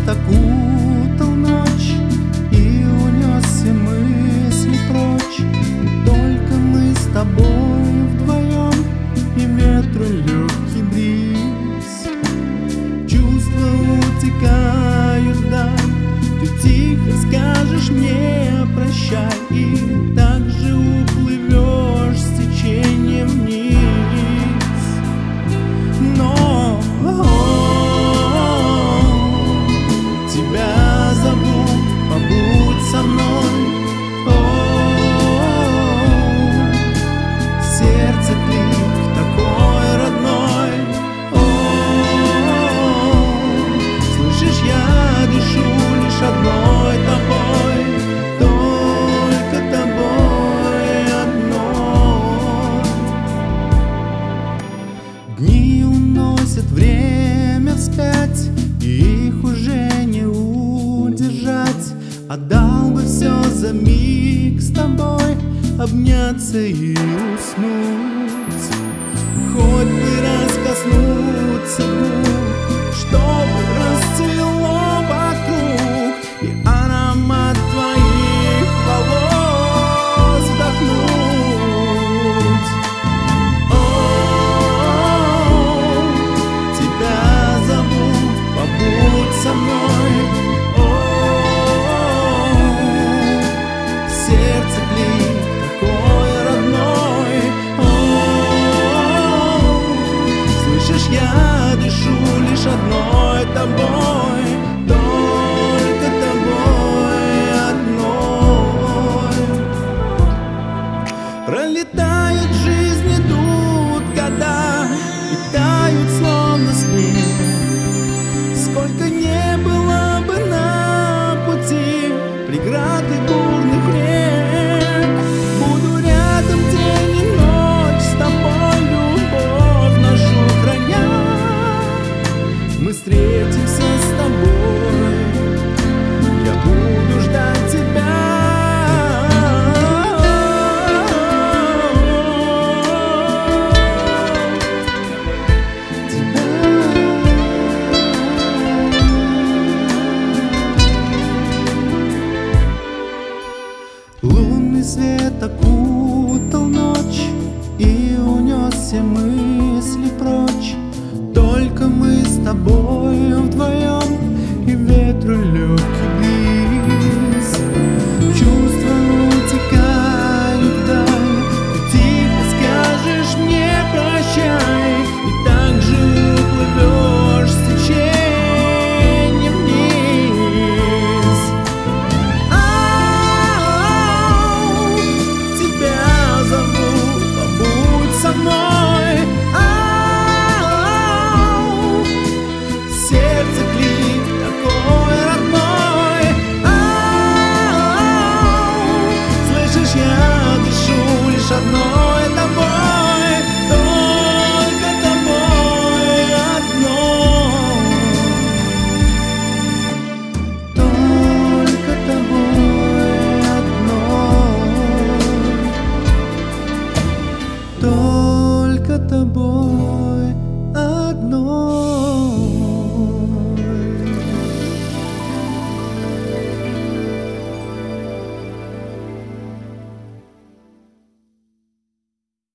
свет окутал ночь и унес все мысли прочь. И только мы с тобой вдвоем, и ветру легкий бриз. Чувства утекают вдаль, ты тихо скажешь мне прощай, и так же уплывешь с течением вниз. Но тебя зову, побудь со мной. Сердце клик такой родной. Слышишь, я дышу лишь одной тобой, только тобой одной. Дни уносят время вспять, и их уже не удержать. Отдал бы все за миг с тобой, обняться и уснуть. Хоть бы раз коснуться губ, чтобы